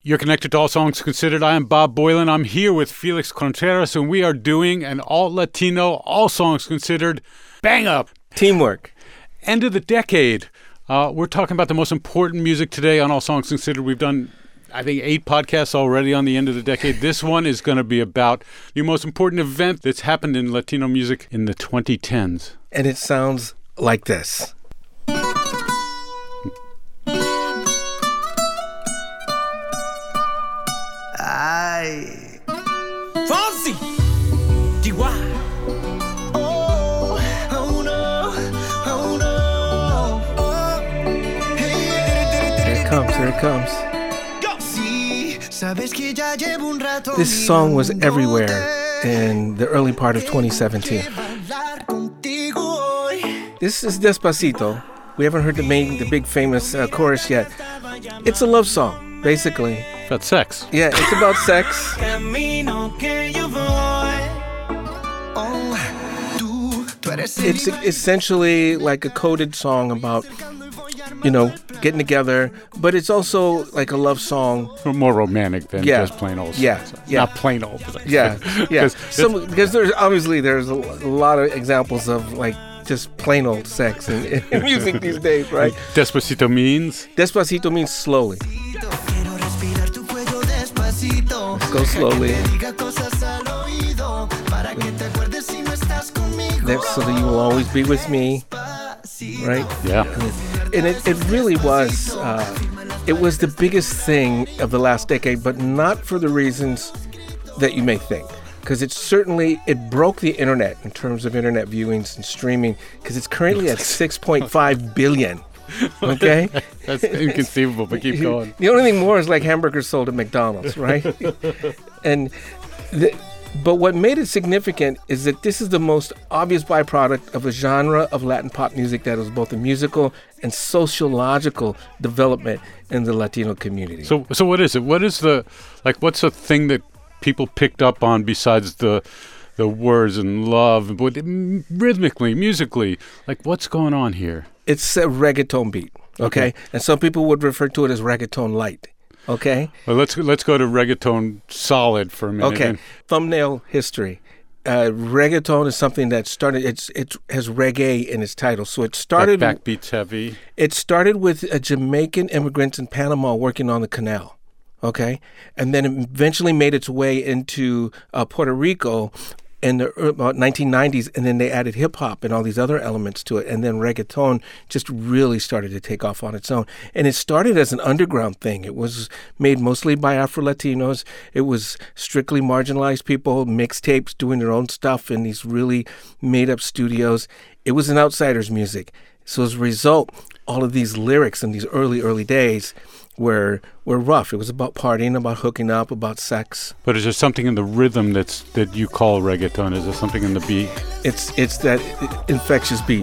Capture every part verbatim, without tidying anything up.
You're connected to All Songs Considered. I am Bob Boilen. I'm here with Felix Contreras, and we are doing an all-Latino, All Songs Considered bang-up. Teamwork. End of the decade. Uh, we're talking about the most important music today on All Songs Considered. We've done, I think, eight podcasts already on the end of the decade. This one is going to be about the most important event that's happened in Latino music in the twenty tens. And it sounds like this. Ay. Fonsi. T Y. Oh, oh no, oh no. Oh. Hey. Here it comes, here it comes. Go. This song was everywhere in the early part of twenty seventeen. This is Despacito. We haven't heard the main, the big famous uh, chorus yet. It's a love song, basically. About sex. Yeah, it's about sex. It's essentially like a coded song about, you know, getting together, but it's also like a love song. More romantic than Yeah. just plain old Yeah, sex. yeah. Not plain old. But Yeah, yeah. 'Cause Some, because there's obviously there's a, a lot of examples of like just plain old sex in, in music these days, right? Despacito means? Despacito means slowly. Go slowly. That, so that you will always be with me, right? Yeah. And it, it really was, uh, it was the biggest thing of the last decade, but not for the reasons that you may think. Because it certainly, it broke the internet in terms of internet viewings and streaming, because it's currently at six point five billion. Okay? That's inconceivable, but keep going. The only thing more is like hamburgers sold at McDonald's, right? and the, But what made it significant is that this is the most obvious byproduct of a genre of Latin pop music that was both a musical and sociological development in the Latino community. So, so what is it? What is the, like, what's the thing that people picked up on besides the the words and love, but rhythmically, musically? Like, what's going on here? It's a reggaeton beat, okay? okay? And some people would refer to it as reggaeton light, okay? Well, let's let's go to reggaeton solid for a minute. Okay, and thumbnail history. Uh, reggaeton is something that started, it's it has reggae in its title. So it started... Back, backbeats heavy. It started with a Jamaican immigrants in Panama working on the canal. Okay, and then it eventually made its way into uh, Puerto Rico in the uh, nineteen nineties, and then they added hip hop and all these other elements to it, and then reggaeton just really started to take off on its own. And it started as an underground thing. It was made mostly by Afro-Latinos. It was strictly marginalized people, mixtapes, doing their own stuff in these really made-up studios. It was an outsider's music. So as a result, all of these lyrics in these early, early days were were rough. It was about partying, about hooking up, about sex. But is there something in the rhythm that's that you call reggaeton? Is there something in the beat? It's it's that infectious beat.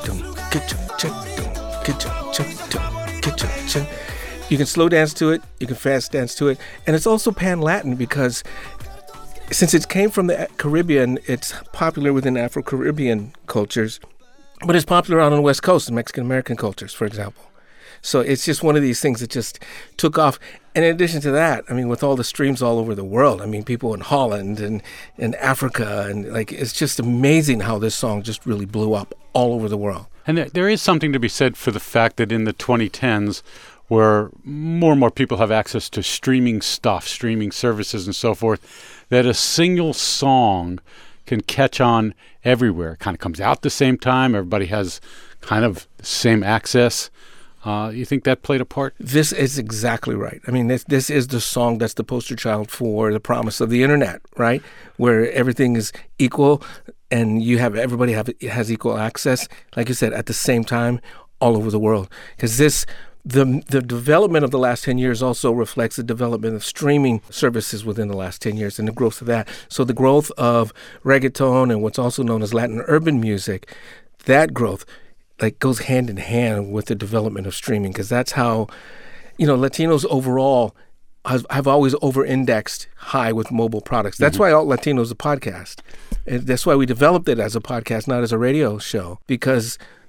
You can slow dance to it. You can fast dance to it. And it's also pan-Latin because since it came from the Caribbean, it's popular within Afro-Caribbean cultures, but it's popular out on the West Coast in Mexican-American cultures, for example. So it's just one of these things that just took off. And in addition to that, I mean, with all the streams all over the world, I mean, people in Holland and in Africa, and like, it's just amazing how this song just really blew up all over the world. And there, there is something to be said for the fact that in the twenty tens, where more and more people have access to streaming stuff, streaming services and so forth, that a single song can catch on everywhere. It kind of comes out at the same time. Everybody has kind of the same access. Uh, you think that played a part? This is exactly right. I mean, this this is the song that's the poster child for the promise of the internet, right? Where everything is equal and you have everybody have has equal access, like you said, at the same time all over the world. Because this the the development of the last ten years also reflects the development of streaming services within the last ten years and the growth of that. So the growth of reggaeton and what's also known as Latin urban music, that growth like goes hand in hand with the development of streaming, because that's how, you know, Latinos overall have, have always over-indexed high with mobile products. That's mm-hmm. why Alt Latino is a podcast. And that's why we developed it as a podcast, not as a radio show, because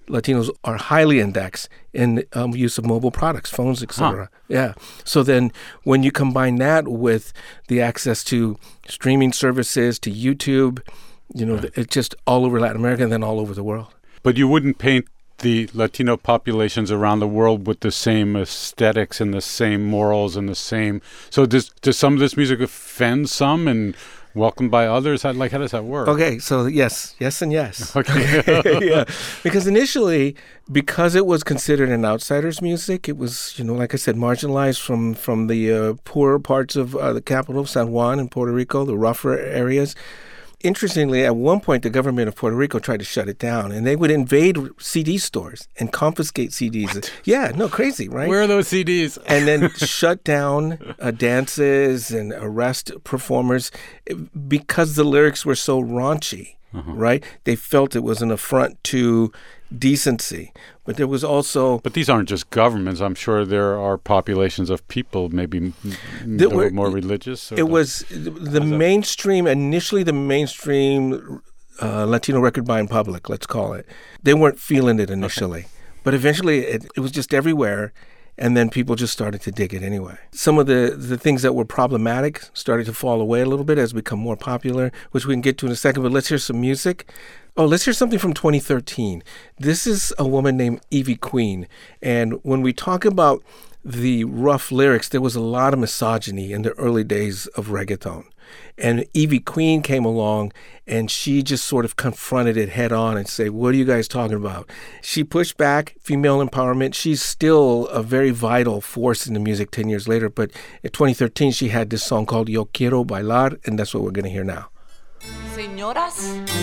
Latinos are highly indexed in um, use of mobile products, phones, et cetera. Huh. Yeah. So then when you combine that with the access to streaming services, to YouTube, you know, right. it's just all over Latin America and then all over the world. But you wouldn't paint the Latino populations around the world with the same aesthetics and the same morals and the same... So does, does some of this music offend some and welcomed by others? How, like, how does that work? Okay, so yes, yes and yes. Okay. Yeah, because initially, because it was considered an outsider's music, it was, you know, like I said, marginalized from, from the uh, poorer parts of uh, the capital, San Juan in Puerto Rico, the rougher areas. Interestingly, at one point, the government of Puerto Rico tried to shut it down, and they would invade C D stores and confiscate C Ds. What? Yeah, no, crazy, right? Where are those C Ds? And then shut down uh, dances and arrest performers because the lyrics were so raunchy, uh-huh. right? They felt it was an affront to decency. But there was also... But these aren't just governments. I'm sure there are populations of people maybe m- that were more religious. It was the mainstream, initially the mainstream uh, Latino record buying public, let's call it. They weren't feeling it initially. Okay. But eventually it, it was just everywhere. And then people just started to dig it anyway. Some of the, the things that were problematic started to fall away a little bit as become more popular, which we can get to in a second. But let's hear some music. Oh, let's hear something from twenty thirteen. This is a woman named Ivy Queen. And when we talk about the rough lyrics, there was a lot of misogyny in the early days of reggaeton. And Ivy Queen came along and she just sort of confronted it head on and said, what are you guys talking about? She pushed back female empowerment. She's still a very vital force in the music ten years later. But in twenty thirteen, she had this song called Yo Quiero Bailar, and that's what we're going to hear now. Señoras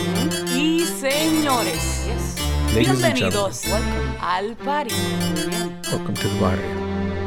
y señores, yes. Bienvenidos al party. Welcome to the barrio.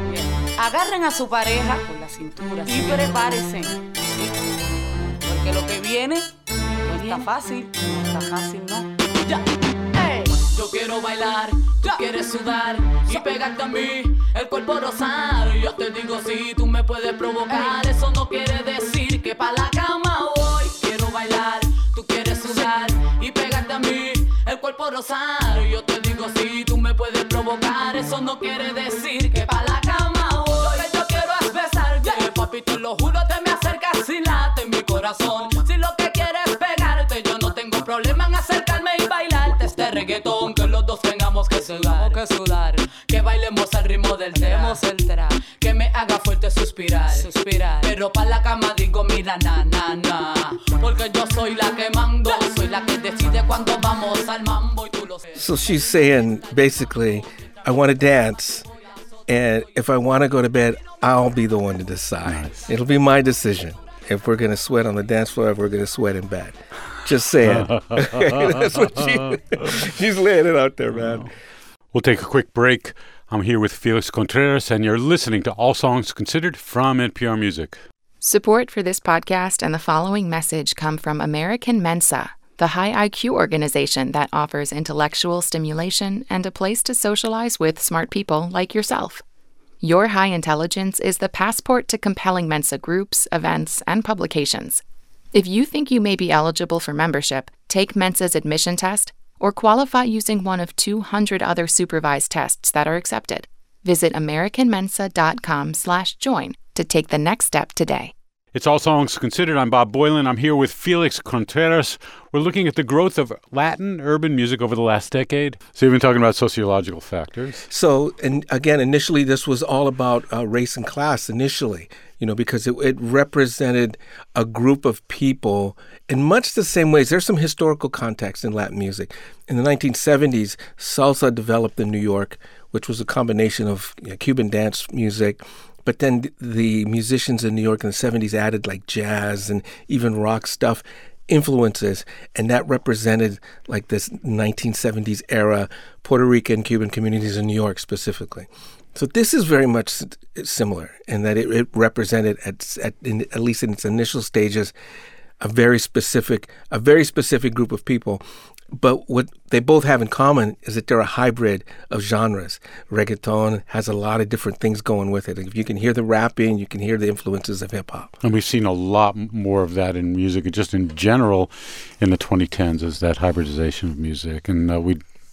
Agarren a su pareja por la cintura y prepárense. ¿Sí? Porque lo que viene no está fácil, no está fácil, no. Ya. Hey. Yo quiero bailar, tú quieres sudar y pegarte a mí, el cuerpo rozar. Yo te digo si tú me puedes provocar, hey. Eso no quiere decir que pa' la cama voy. Quiero bailar, tú quieres sudar y pegarte a mí, el cuerpo rozar. Yo te digo si tú me puedes provocar, eso no quiere decir que pa' la cama voy. Lo que yo quiero es besarte, yeah. Papi, te lo juro, te me acercas y late mi corazón. Si lo que quieres es pegarte, yo no tengo problema en acercarme y bailarte este reggaetón, que los dos tengamos que sudar, que sudar, que bailemos al ritmo del tema, el tra, que me haga fuerte suspirar, suspirar, pero pa' la cama digo mira na na na, porque yo soy la que mando, soy la que decide cuando vamos al mambo y tú lo sabes. So she's saying basically, I want to dance, and if I want to go to bed, I'll be the one to decide. Nice. It'll be my decision if we're going to sweat on the dance floor, if we're going to sweat in bed. Just saying. That's what she, she's laying it out there, man. We'll take a quick break. I'm here with Felix Contreras, and you're listening to All Songs Considered from N P R Music. Support for this podcast and the following message come from American Mensa, the high I Q organization that offers intellectual stimulation and a place to socialize with smart people like yourself. Your high intelligence is the passport to compelling Mensa groups, events, and publications. If you think you may be eligible for membership, take Mensa's admission test or qualify using one of two hundred other supervised tests that are accepted. Visit americanmensa.com slash join to take the next step today. It's All Songs Considered. I'm Bob Boilen. I'm here with Felix Contreras. We're looking at the growth of Latin urban music over the last decade. So you've been talking about sociological factors. So, and again, initially this was all about uh, race and class initially, you know, because it, it represented a group of people in much the same ways. There's some historical context in Latin music. In the nineteen seventies, salsa developed in New York, which was a combination of you know, Cuban dance music. But then the musicians in New York in the seventies added like jazz and even rock stuff influences. And that represented like this nineteen seventies era Puerto Rican, Cuban communities in New York specifically. So this is very much similar in that it, it represented, at, at, in, at least in its initial stages, a very specific, a very specific group of people. But what they both have in common is that they're a hybrid of genres. Reggaeton has a lot of different things going with it. If you can hear the rapping, you can hear the influences of hip-hop. And we've seen a lot more of that in music, just in general, in the twenty tens, is that hybridization of music. And uh, we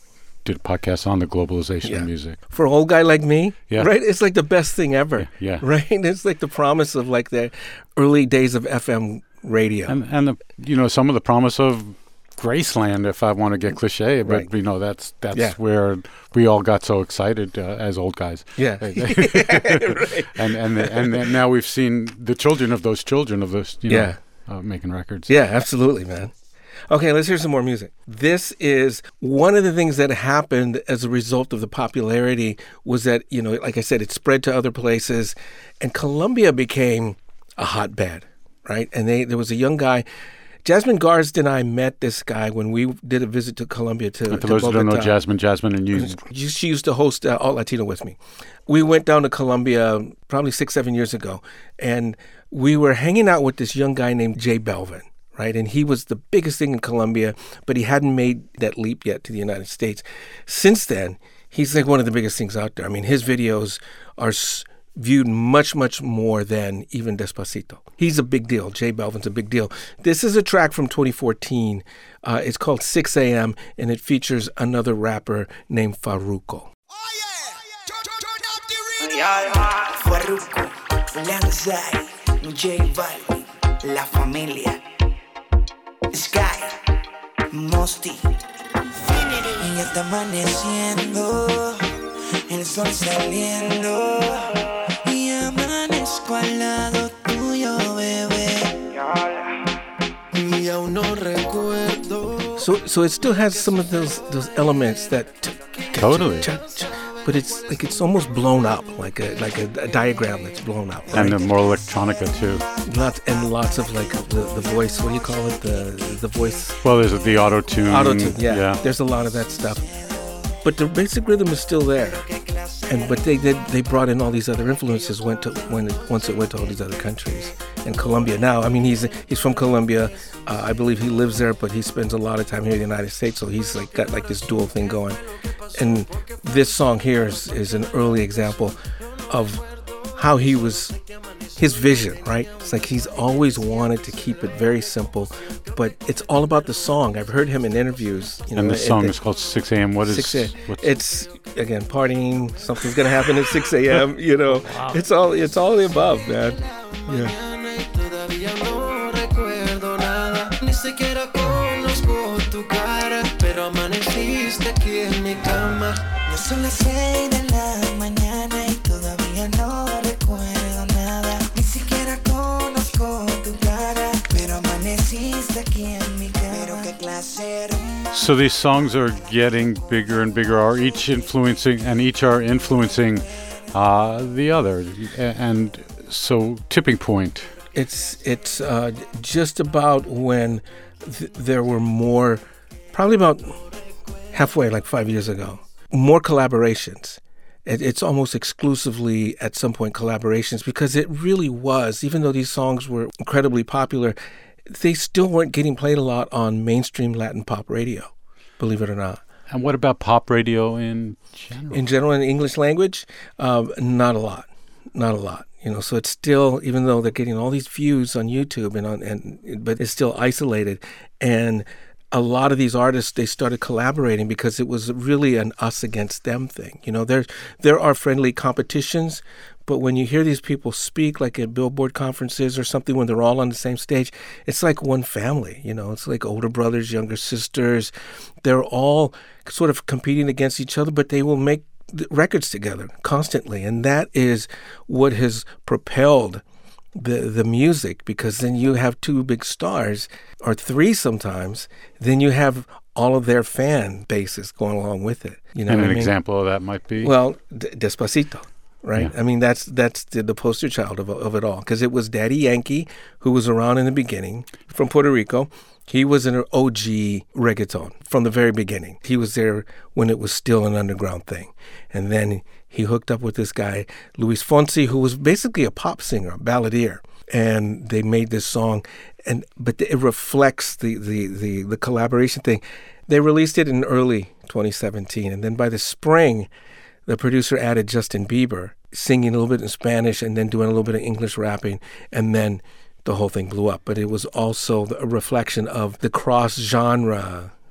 did a podcast on the globalization Yeah. of music. For an old guy like me, Yeah. right? It's like the best thing ever. Yeah, yeah. Right? It's like the promise of like the early days of F M radio. And and the you know some of the promise of Graceland, if I want to get cliche, but Right. you know that's that's Yeah. where we all got so excited uh, as old guys. Yeah. Right. and and and then now we've seen the children of those children of those you know Yeah. uh, making records. Yeah, absolutely, man. Okay, let's hear some more music. This is one of the things that happened as a result of the popularity was that, you know, like I said, it spread to other places and Colombia became a hotbed, right? And they there was a young guy, Jasmine Garsd and I met this guy when we did a visit to Colombia to, And for to those who don't know, Bogota. Jasmine, Jasmine, and you, You- She used to host uh, All Latino with me. We went down to Colombia probably six, seven years ago, and we were hanging out with this young guy named Jay Belvin, right? And he was the biggest thing in Colombia, but he hadn't made that leap yet to the United States. Since then, he's like one of the biggest things out there. I mean, his videos are s- viewed much, much more than even Despacito. He's a big deal. Jay Belvin's a big deal. This is a track from twenty fourteen. Uh, it's called six a.m., and it features another rapper named Farruko. Farruko, Lanzai, J Balvin, La Familia, Sky, Mosty, y ya está amaneciendo, el sol saliendo, y amanezco al lado tuyo, bebé, y aún no recuerdo. So, so it still has some of those those elements that Totally. but it's like it's almost blown up, like a like a, a diagram that's blown up, right? and the more electronica too. Lots and lots of like the, the voice. What do you call it? The the voice Well, there's the auto tune. auto tune. Yeah, yeah. there's a lot of that stuff, but the basic rhythm is still there. And but they did they brought in all these other influences. Went to when it, once it went to all these other countries and Colombia. Now, I mean, he's he's from Colombia. Uh, I believe he lives there, but he spends a lot of time here in the United States. So he's like got like this dual thing going. And this song here is, is an early example of how he was, his vision, right? It's like he's always wanted to keep it very simple, but it's all about the song. I've heard him in interviews. You know, And the song the- is called six a.m. What is six a.m. what's- It's again partying. Something's gonna happen at six a.m. You know, it's all it's all the above, man. Yeah. Todavía no recuerdo nada, ni siquiera conozco tu cara, pero amaneciste aquí en mi cama. Ya son las seis de la mañana y todavía no recuerdo nada, ni siquiera conozco tu cara, pero amaneciste aquí en mi cama. Pero qué clase de rumba. So these songs are getting bigger and bigger, are each influencing, and each are influencing uh, the other. A- And so, tipping point. It's it's uh, just about when th- there were more, probably about halfway, like five years ago, more collaborations. It, it's almost exclusively at some point collaborations because it really was. Even though these songs were incredibly popular, they still weren't getting played a lot on mainstream Latin pop radio. Believe it or not. And what about pop radio in general? In general, in the English language, um, not a lot, not a lot. You know, so it's still, even though they're getting all these views on YouTube and on, and but it's still isolated. And a lot of these artists, they started collaborating because it was really an us against them thing. You know, there there are friendly competitions, but when you hear these people speak, like at Billboard conferences or something, when they're all on the same stage, it's like one family. You know, it's like older brothers, younger sisters. They're all sort of competing against each other, but they will make th- records together constantly, and that is what has propelled the the music, because then you have two big stars, or three sometimes, then you have all of their fan bases going along with it. You know and what an I mean? example of that might be? Well, D- Despacito, right? Yeah. I mean, that's that's the, the poster child of, of it all, because it was Daddy Yankee, who was around in the beginning from Puerto Rico. He was an O G reggaeton from the very beginning. He was there when it was still an underground thing. And then he hooked up with this guy, Luis Fonsi, who was basically a pop singer, a balladeer. And they made this song, and but it reflects the, the, the, the collaboration thing. They released it in early twenty seventeen, and then by the spring, the producer added Justin Bieber, singing a little bit in Spanish and then doing a little bit of English rapping, and then the whole thing blew up. But it was also a reflection of the cross-genre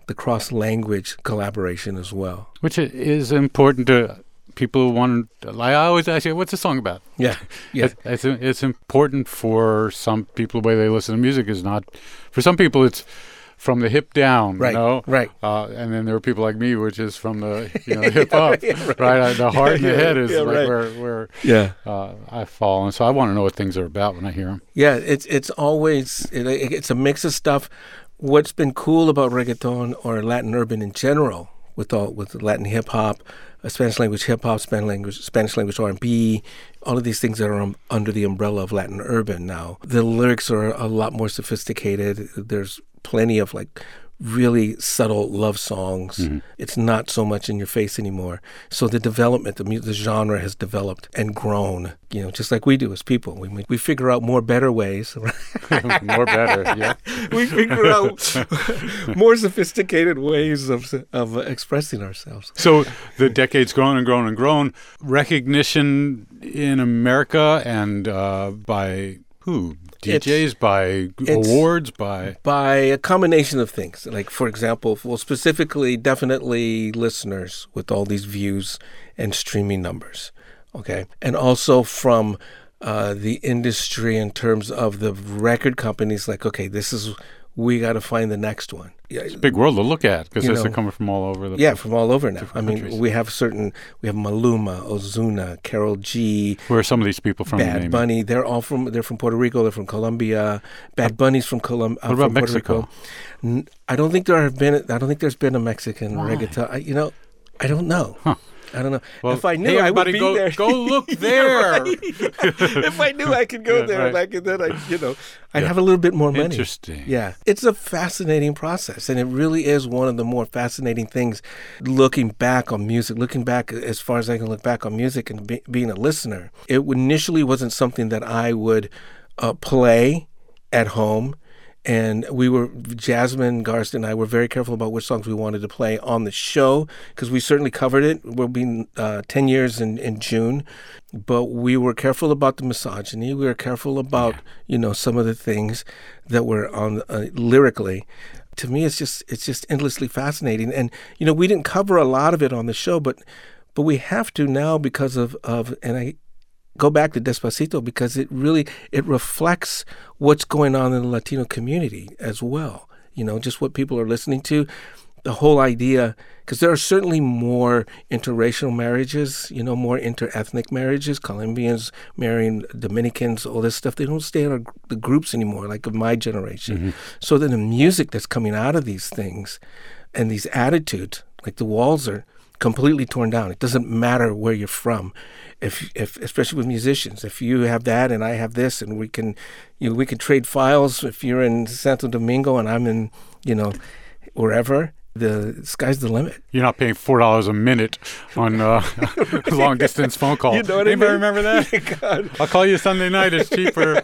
the cross-language collaboration as well. Which i- is important to people who want. Like I always ask you, what's the song about? Yeah, yeah. It, it's it's important for some people. The way they listen to music is not. For some people, it's from the hip down, Right, you know? right. Uh, and then there are people like me, which is from the you know hip hop, yeah, right. right? Uh, The heart and the Yeah, head is yeah, like right. where where Yeah. uh, I fall, and so I want to know what things are about when I hear them. Yeah, it's it's always it, it's a mix of stuff. What's been cool about reggaeton or Latin urban in general, with all with Latin hip hop, uh, Spanish language hip hop, Spanish language Spanish language R and B, all of these things that are um, under the umbrella of Latin urban now. The lyrics are a lot more sophisticated. There's plenty of like really subtle love songs. Mm-hmm. It's not so much in your face anymore. So the development, the, mu- the genre has developed and grown, you know, just like we do as people. We, we figure out more better ways. More better, yeah. We figure out more sophisticated ways of, of expressing ourselves. So the decade's grown and grown and grown. Recognition in America and uh, by who? D Js, It's- by it's- awards, by By a combination of things. Like, for example, well, specifically, definitely listeners with all these views and streaming numbers. Okay. And also from uh, the industry in terms of the record companies, like, okay, this is, we got to find the next one. Yeah, big world to look at because You they're know, coming from all over the yeah, from all over now. I different mean, countries. we have certain, we have Maluma, Ozuna, Karol G, Where are some of these people from? Bad Name it? Bunny. They're all from, they're from Puerto Rico, they're from Colombia. Bad Bunny's from Colombia. What about from Puerto Mexico? Rico. N- I don't think there have been, I don't think there's been a Mexican Why? reggaeton. I, you know, I don't know. Huh. I don't know. Well, if I knew, hey, I would everybody be go, there. Go look Yeah, there. right. If I knew I could go Yeah, there, right. like, and then I, you know, I'd Yeah. have a little bit more money. Interesting. Yeah, it's a fascinating process, and it really is one of the more fascinating things. Looking back on music, looking back as far as I can look back on music, and be, being a listener, it initially wasn't something that I would uh, play at home. And we were, Jasmine Garst and I were very careful about which songs we wanted to play on the show because we certainly covered it. We'll be uh, ten years in, in June. But we were careful about the misogyny. We were careful about, you know, some of the things that were on uh, lyrically. To me, it's just it's just endlessly fascinating. And, you know, we didn't cover a lot of it on the show, but but we have to now because of, of and I go back to Despacito because it really, it reflects what's going on in the Latino community as well. You know, just what people are listening to. The whole idea, because there are certainly more interracial marriages, you know, more interethnic marriages, Colombians marrying Dominicans, all this stuff. They don't stay in our, the groups anymore, like of my generation. Mm-hmm. So then the music that's coming out of these things and these attitudes, like the walls are completely torn down. It doesn't matter where you're from. If, if, especially with musicians, if you have that and I have this, and we can, you know, we can trade files. If you're in Santo Domingo and I'm in, you know, wherever, the sky's the limit. You're not paying four dollars a minute on uh, a long distance phone call. You know what I Anybody mean? remember that? God. I'll call you Sunday night. It's cheaper.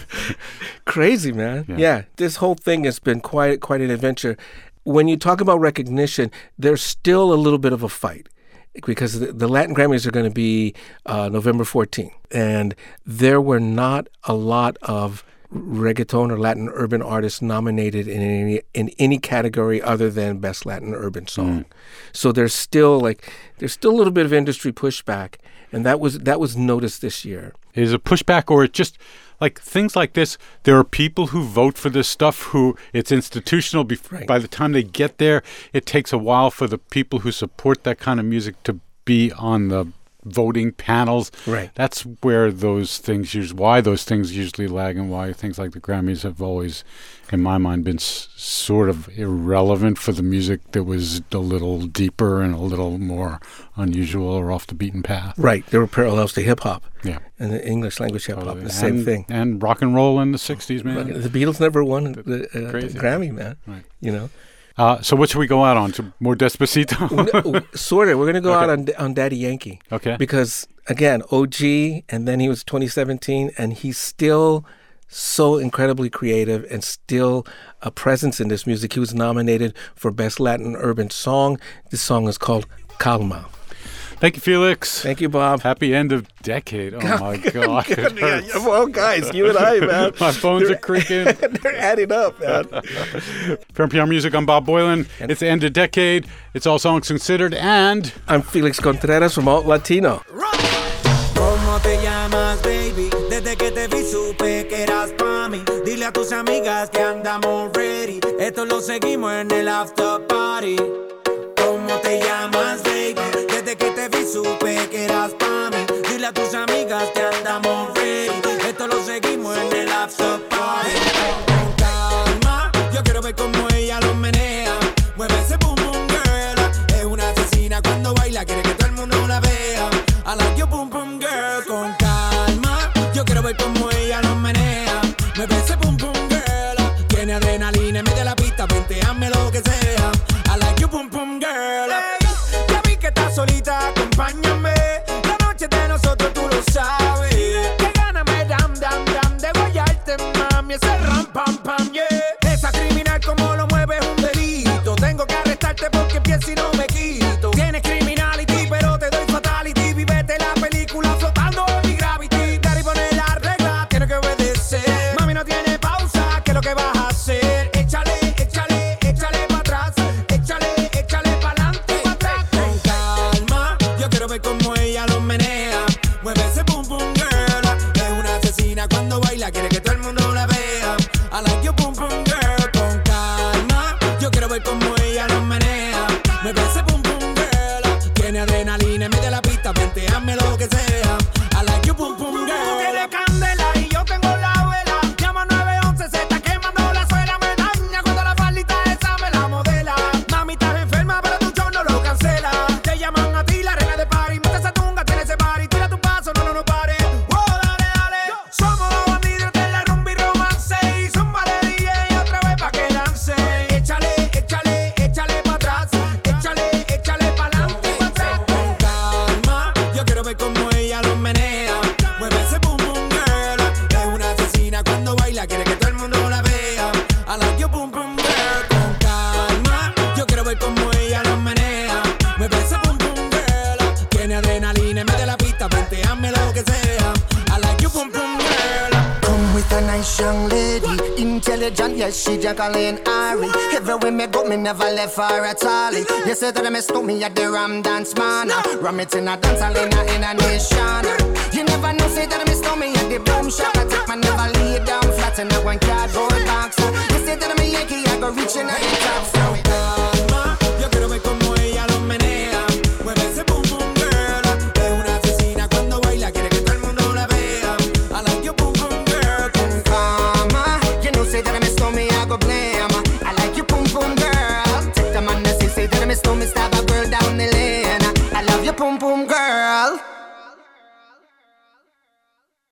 Crazy, man. Yeah. Yeah. This whole thing has been quite quite an adventure. When you talk about recognition, there's still a little bit of a fight because the, the Latin Grammys are going to be uh, November fourteenth, and there were not a lot of reggaeton or Latin urban artists nominated in any in any category other than Best Latin Urban Song. So there's still like there's still a little bit of industry pushback, and that was that was noticed this year. Is a pushback or it just like things like this? There are people who vote for this stuff who it's institutional. Bef- Right. By the time they get there, it takes a while for the people who support that kind of music to be on the voting panels. Right. That's where those things usually, why those things usually lag and why things like the Grammys have always, in my mind, been s- sort of irrelevant for the music that was a little deeper and a little more unusual or off the beaten path. Right. There were parallels to hip hop Yeah. and the English language hip hop. Totally. The same and, thing. And rock and roll in the sixties, man. The Beatles never won the, uh, the Crazy. Grammy, man. Right. You know, Uh, so what should we go out on? To more Despacito? No, sort of. We're gonna go Okay. out on on Daddy Yankee Okay. because again, O G, and then he was twenty seventeen, and he's still so incredibly creative and still a presence in this music. He was nominated for Best Latin Urban Song. This song is called Calma. Thank you, Felix. Thank you, Bob. Happy end of decade. Oh, my God. It Yeah, hurts. well, guys, you and I, man. My bones They're- are creaking. They're adding up, man. For N P R Music, I'm Bob Boylan. It's the end of decade. It's All Songs Considered. And I'm Felix Contreras from Alt Latino. ¿Cómo te llamas, baby? Desde que te vi supe que eras pa' mí. Dile a tus amigas que andamos ready. Esto lo seguimos en el after party. ¿Cómo te llamas, baby? Desde que te vi supe que eras pa' mí. Dile a tus amigas que andamos ready. Esto lo seguimos en el after party. Con calma, yo quiero ver cómo ella lo menea. Mueve ese boom boom girl. Es una asesina cuando baila, quiere que todo el mundo la vea. I like your boom boom girl. Con calma, yo quiero ver cómo ella lo menea. Mueve ese boom boom girl. Tiene adrenalina en medio de la pista, venteame lo que sea. I like your boom boom girl. Hey, ya vi que estás solita, acompáñame. La noche de nosotros tú lo sabes. Que gana me dam dam dam de guayarte, mami. Ese ram pam pam, yeah. Esa criminal como lo mueve es un delito. Tengo que arrestarte porque pienso y no me quito. Tienes criminality, pero te doy fatality. Vivete la película flotando en mi gravity. Daddy pone la regla, tiene que obedecer. Mami no tiene pausa, ¿qué es lo que vas a hacer? Échale, échale, échale pa' atrás. Échale, échale pa'lante, pa' atrás. Con calma, yo quiero ver cómo ella lo menea. Mueve ese boom boom girl. Es una asesina cuando baila, quiere que todo el mundo la vea. I like your boom boom girl. Con calma, yo quiero ver cómo ella lo menea. Mueve ese boom boom girl. Tiene adrenalina en medio de la pista, venteame lo que sea. I like your boom boom girl. Tú tienes candela y yo tengo la vela. Llama nueve once, se está quemando la suela. Me daña cuando la faldita esa me la modela. Mami, estás enferma, pero tu show no lo cancela. Te llaman a ti la reina de party. Mete esa tunga, tiene ese party. Tira tu paso, no, no, no pare. Oh, dale, dale. Somos los bandidos de la rumba y romance. Y zumba de D J otra vez pa' que lance. Échale, échale, échale pa' atrás. Échale, échale pa'lante, pa' atrás. Con calma, yo quiero ver cómo ella lo menea. Mueve ese boom boom girl. Es una asesina cuando baila, quiere que todo el mundo la vea. I like your boom boom girl. Con calma, yo quiero ver cómo ella lo menea. Mueve ese boom boom girl. Tiene adrenalina en medio de la pista, venteame lo que sea. I like your boom boom girl. Come with a nice young lady, intelligent, yes, she Jacqueline Ari. Everywhere me go, me never left her at all. You say that me stole me at the Ram Dance Man. Ram it in a dance hall in a, in a nation. You never know, say that me stole me at the Boom Shop. I take my never lay down flat in a one cardboard box. You say that me Yankee, I go reaching at the top.